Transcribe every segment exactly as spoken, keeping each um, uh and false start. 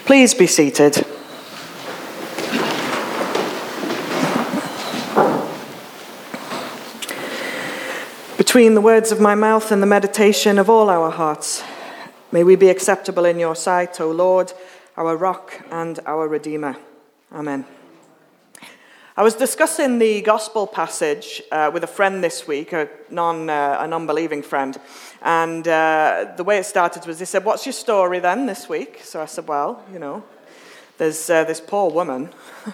Please be seated. Between the words of my mouth and the meditation of all our hearts, may we be acceptable in your sight, O Lord, our rock and our Redeemer. Amen. I was discussing the gospel passage uh, with a friend this week, a non, uh, a non-believing friend, and uh, the way it started was, he said, "What's your story then this week?" So I said, "Well, you know, there's uh, this poor woman."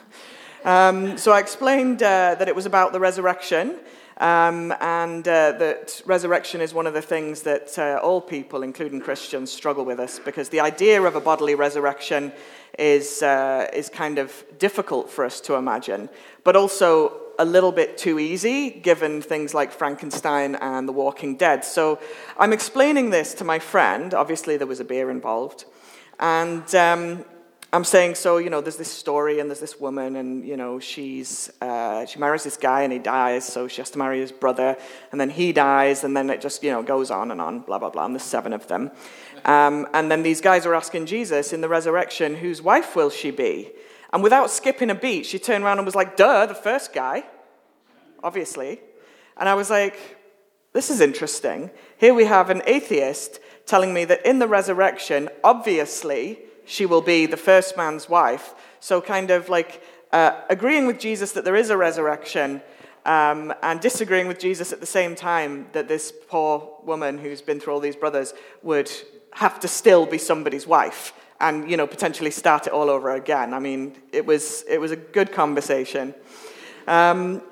um, so I explained uh, that it was about the resurrection, um, and uh, that resurrection is one of the things that uh, all people, including Christians, struggle with us, because the idea of a bodily resurrection is uh, is kind of difficult for us to imagine, but also a little bit too easy, given things like Frankenstein and The Walking Dead. So I'm explaining this to my friend. Obviously, there was a beer involved. And um, I'm saying, so, you know, there's this story, and there's this woman, and, you know, she's uh, she marries this guy, and he dies, so she has to marry his brother, and then he dies, and then it just, you know, goes on and on, blah, blah, blah, and there's seven of them. Um, and then these guys are asking Jesus in the resurrection, whose wife will she be? And without skipping a beat, she turned around and was like, duh, the first guy, obviously. And I was like, this is interesting. Here we have an atheist telling me that in the resurrection, obviously, she will be the first man's wife. So kind of like uh, agreeing with Jesus that there is a resurrection, um, and disagreeing with Jesus at the same time, that this poor woman who's been through all these brothers would have to still be somebody's wife, and, you know, potentially start it all over again. I mean, it was it was a good conversation. Um,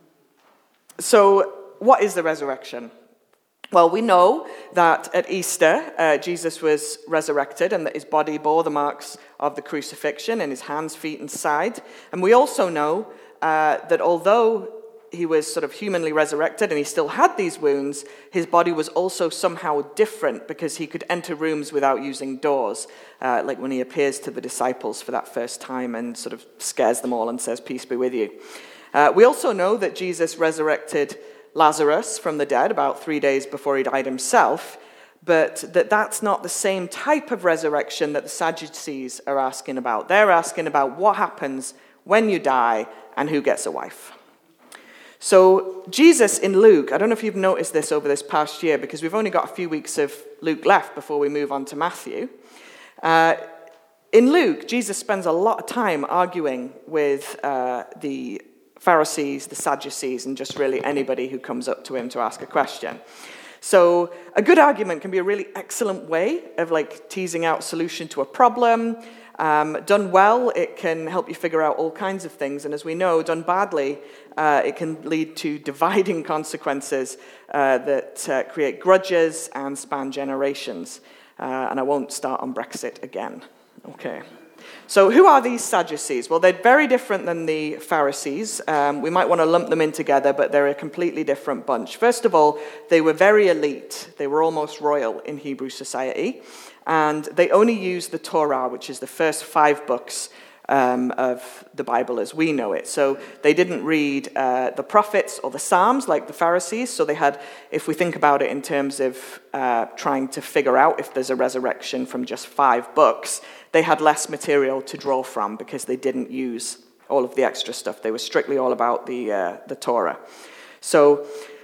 so, what is the resurrection? Well, we know that at Easter, uh, Jesus was resurrected, and that his body bore the marks of the crucifixion in his hands, feet, and side. And we also know uh, that although he was sort of humanly resurrected and he still had these wounds, his body was also somehow different, because he could enter rooms without using doors, uh, like when he appears to the disciples for that first time and sort of scares them all and says, "Peace be with you." Uh, we also know that Jesus resurrected Lazarus from the dead about three days before he died himself, but that that's not the same type of resurrection that the Sadducees are asking about. They're asking about what happens when you die and who gets a wife. So Jesus in Luke, I don't know if you've noticed this over this past year, because we've only got a few weeks of Luke left before we move on to Matthew. Uh, in Luke, Jesus spends a lot of time arguing with uh, the Pharisees, the Sadducees, and just really anybody who comes up to him to ask a question. So a good argument can be a really excellent way of like teasing out a solution to a problem. Um, done well, it can help you figure out all kinds of things. And as we know, done badly, uh, it can lead to dividing consequences uh, that uh, create grudges and span generations. Uh, and I won't start on Brexit again. Okay. So who are these Sadducees? Well, they're very different than the Pharisees. Um, we might want to lump them in together, but they're a completely different bunch. First of all, they were very elite. They were almost royal in Hebrew society. And they only used the Torah, which is the first five books um, of the Bible as we know it. So they didn't read uh, the prophets or the Psalms like the Pharisees. So they had, if we think about it in terms of uh, trying to figure out if there's a resurrection from just five books, they had less material to draw from because they didn't use all of the extra stuff. They were strictly all about the uh, the Torah. So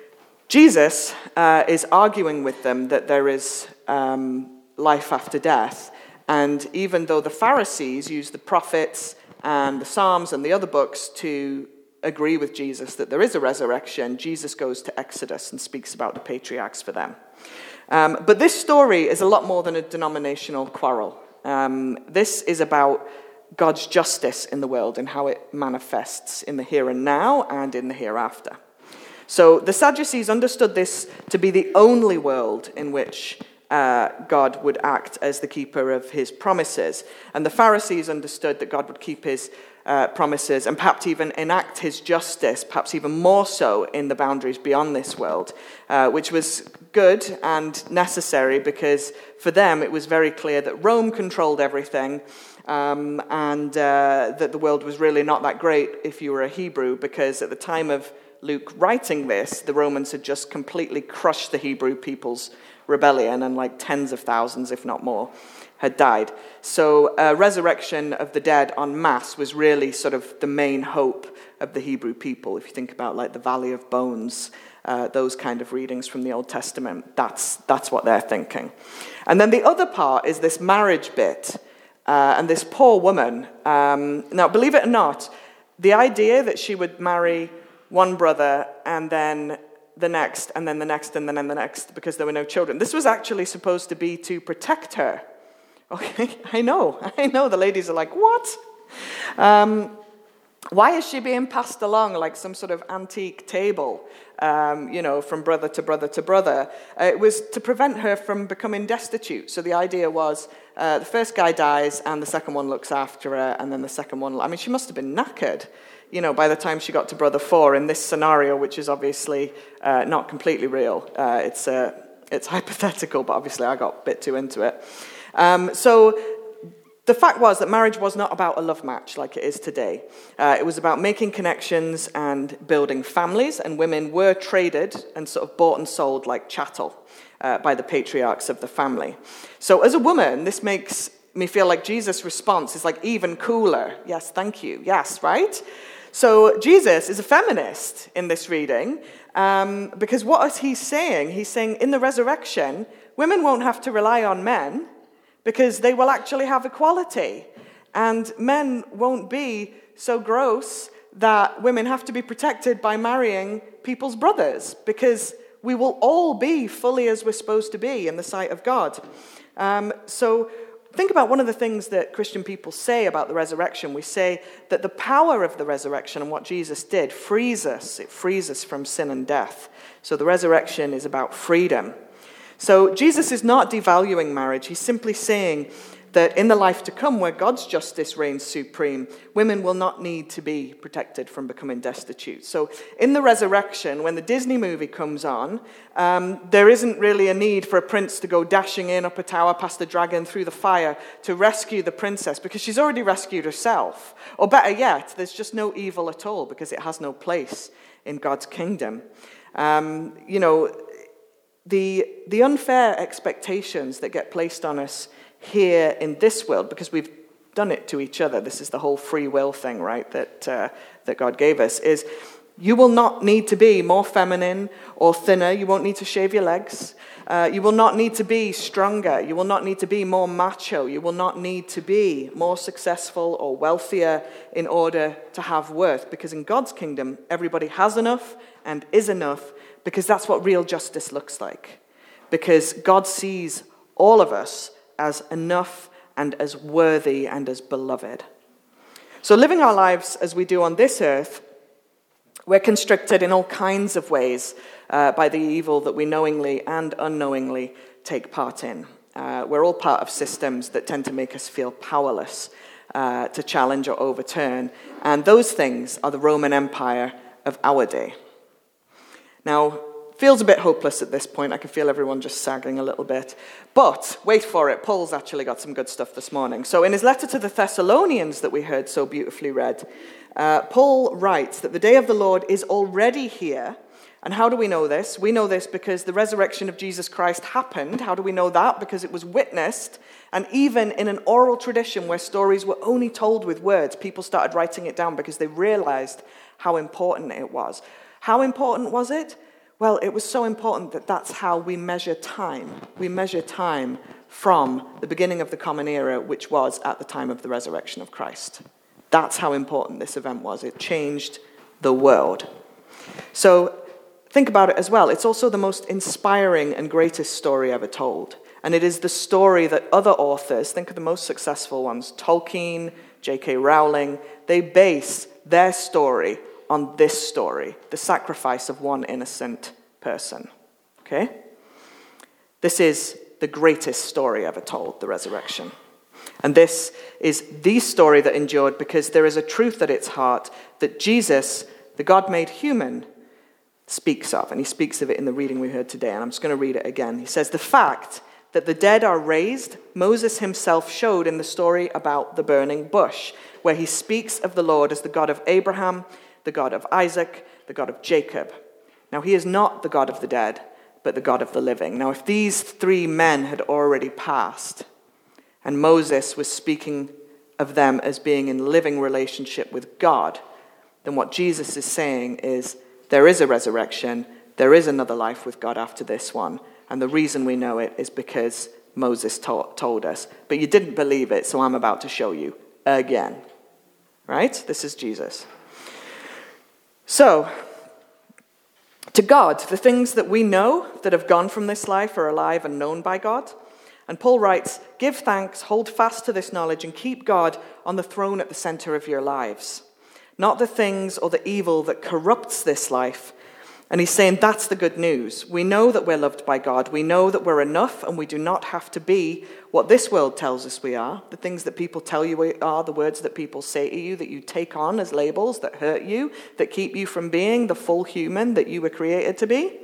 Jesus uh, is arguing with them that there is um, life after death. And even though the Pharisees used the prophets and the Psalms and the other books to agree with Jesus that there is a resurrection, Jesus goes to Exodus and speaks about the patriarchs for them. Um, but this story is a lot more than a denominational quarrel. Um, this is about God's justice in the world and how it manifests in the here and now and in the hereafter. So the Sadducees understood this to be the only world in which uh, God would act as the keeper of his promises. And the Pharisees understood that God would keep his uh, promises and perhaps even enact his justice, perhaps even more so in the boundaries beyond this world, uh, which was good and necessary because for them it was very clear that Rome controlled everything, um, and uh, that the world was really not that great if you were a Hebrew, because at the time of Luke writing this, the Romans had just completely crushed the Hebrew people's rebellion, and like tens of thousands, if not more, had died. So uh, resurrection of the dead en masse was really sort of the main hope of the Hebrew people. If you think about like the Valley of Bones, uh, those kind of readings from the Old Testament, that's that's what they're thinking. And then the other part is this marriage bit. Uh, and this poor woman, um, now believe it or not, the idea that she would marry one brother and then the next, and then the next, and then the next, because there were no children. This was actually supposed to be to protect her. Okay, I know, I know. The ladies are like, what? Um, why is she being passed along like some sort of antique table, um, you know, from brother to brother to brother? Uh, it was to prevent her from becoming destitute. So the idea was uh, the first guy dies, and the second one looks after her, and then the second one, I mean, she must have been knackered, you know, by the time she got to brother four in this scenario, which is obviously uh, not completely real. Uh, it's uh, it's hypothetical, but obviously I got a bit too into it. Um, so the fact was that marriage was not about a love match like it is today. Uh, it was about making connections and building families, and women were traded and sort of bought and sold like chattel uh, by the patriarchs of the family. So as a woman, this makes me feel like Jesus' response is like even cooler. Yes, thank you. Yes, right? So Jesus is a feminist in this reading, um, because what is he saying? He's saying in the resurrection, women won't have to rely on men because they will actually have equality. And men won't be so gross that women have to be protected by marrying people's brothers, because we will all be fully as we're supposed to be in the sight of God. Um, so think about one of the things that Christian people say about the resurrection. We say that the power of the resurrection and what Jesus did frees us. It frees us from sin and death. So the resurrection is about freedom. So Jesus is not devaluing marriage. He's simply saying that in the life to come, where God's justice reigns supreme, women will not need to be protected from becoming destitute. So in the resurrection, when the Disney movie comes on, um, there isn't really a need for a prince to go dashing in up a tower past the dragon through the fire to rescue the princess, because she's already rescued herself. Or better yet, there's just no evil at all, because it has no place in God's kingdom. Um, you know, the, the unfair expectations that get placed on us here in this world, because we've done it to each other, this is the whole free will thing, right, that uh, that God gave us, is you will not need to be more feminine or thinner. You won't need to shave your legs. Uh, you will not need to be stronger. You will not need to be more macho. You will not need to be more successful or wealthier in order to have worth, because in God's kingdom, everybody has enough and is enough, because that's what real justice looks like. Because God sees all of us as enough and as worthy and as beloved. So living our lives as we do on this earth, we're constricted in all kinds of ways uh, by the evil that we knowingly and unknowingly take part in. Uh, we're all part of systems that tend to make us feel powerless uh, to challenge or overturn. And those things are the Roman Empire of our day. Now, feels a bit hopeless at this point. I can feel everyone just sagging a little bit. But, wait for it, Paul's actually got some good stuff this morning. So in his letter to the Thessalonians that we heard so beautifully read, uh, Paul writes that the day of the Lord is already here. And how do we know this? We know this because the resurrection of Jesus Christ happened. How do we know that? Because it was witnessed. And even in an oral tradition where stories were only told with words, people started writing it down because they realized how important it was. How important was it? Well, it was so important that that's how we measure time. We measure time from the beginning of the Common Era, which was at the time of the resurrection of Christ. That's how important this event was. It changed the world. So think about it as well. It's also the most inspiring and greatest story ever told. And it is the story that other authors, think of the most successful ones, Tolkien, J K Rowling, they base their story on this story, the sacrifice of one innocent person. Okay? This is the greatest story ever told, the resurrection. And this is the story that endured because there is a truth at its heart that Jesus, the God made human, speaks of. And he speaks of it in the reading we heard today. And I'm just going to read it again. He says, the fact that the dead are raised, Moses himself showed in the story about the burning bush, where he speaks of the Lord as the God of Abraham, the God of Isaac, the God of Jacob. Now, he is not the God of the dead, but the God of the living. Now, if these three men had already passed, and Moses was speaking of them as being in living relationship with God, then what Jesus is saying is there is a resurrection, there is another life with God after this one, and the reason we know it is because Moses to- told us. But you didn't believe it, so I'm about to show you again. Right? This is Jesus. So, to God, the things that we know that have gone from this life are alive and known by God. And Paul writes, give thanks, hold fast to this knowledge, and keep God on the throne at the center of your lives. Not the things or the evil that corrupts this life. And he's saying that's the good news. We know that we're loved by God. We know that we're enough, and we do not have to be what this world tells us we are. The things that people tell you we are, the words that people say to you, that you take on as labels that hurt you, that keep you from being the full human that you were created to be.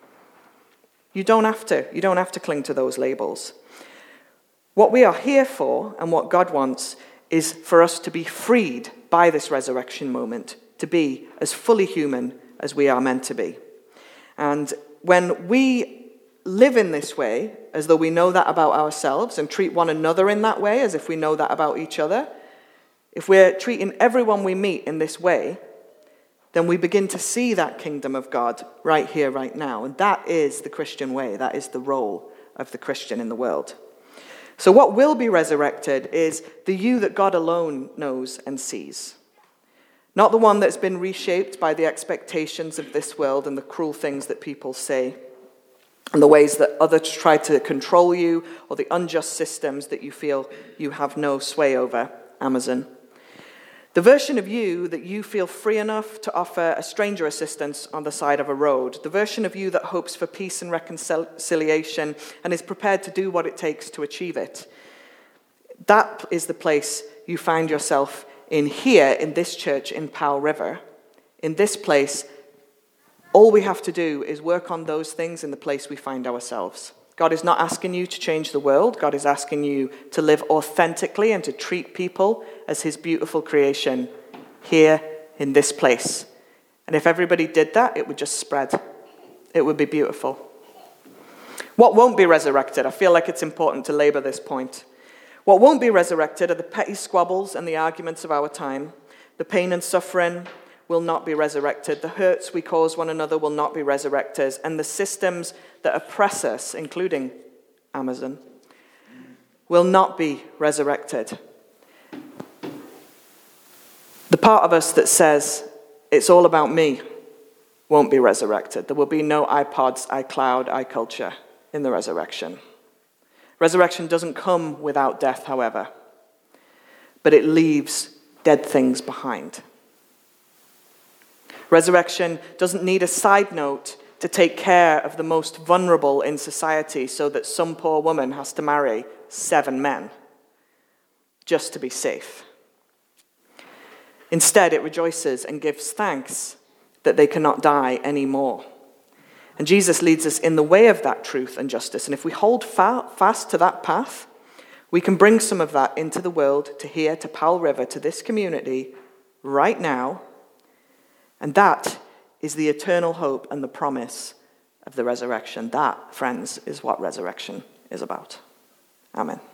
You don't have to. You don't have to cling to those labels. What we are here for, and what God wants, is for us to be freed by this resurrection moment, to be as fully human as we are meant to be. And when we live in this way, as though we know that about ourselves, and treat one another in that way, as if we know that about each other, if we're treating everyone we meet in this way, then we begin to see that kingdom of God right here, right now. And that is the Christian way. That is the role of the Christian in the world. So what will be resurrected is the you that God alone knows and sees. Not the one that's been reshaped by the expectations of this world and the cruel things that people say, and the ways that others try to control you, or the unjust systems that you feel you have no sway over, Amazon. The version of you that you feel free enough to offer a stranger assistance on the side of a road. The version of you that hopes for peace and reconciliation and is prepared to do what it takes to achieve it. That is the place you find yourself in here, in this church in Powell River. In this place, all we have to do is work on those things in the place we find ourselves. God is not asking you to change the world. God is asking you to live authentically and to treat people as his beautiful creation here in this place. And if everybody did that, it would just spread. It would be beautiful. What won't be resurrected? I feel like it's important to labor this point. What won't be resurrected are the petty squabbles and the arguments of our time. The pain and suffering will not be resurrected. The hurts we cause one another will not be resurrected. And the systems that oppress us, including Amazon, will not be resurrected. The part of us that says, it's all about me, won't be resurrected. There will be no iPods, iCloud, iCulture in the resurrection. Resurrection doesn't come without death, however, but it leaves dead things behind. Resurrection doesn't need a side note to take care of the most vulnerable in society so that some poor woman has to marry seven men just to be safe. Instead, it rejoices and gives thanks that they cannot die anymore. And Jesus leads us in the way of that truth and justice. And if we hold fa- fast to that path, we can bring some of that into the world, to here, to Powell River, to this community, right now. And that is the eternal hope and the promise of the resurrection. That, friends, is what resurrection is about. Amen.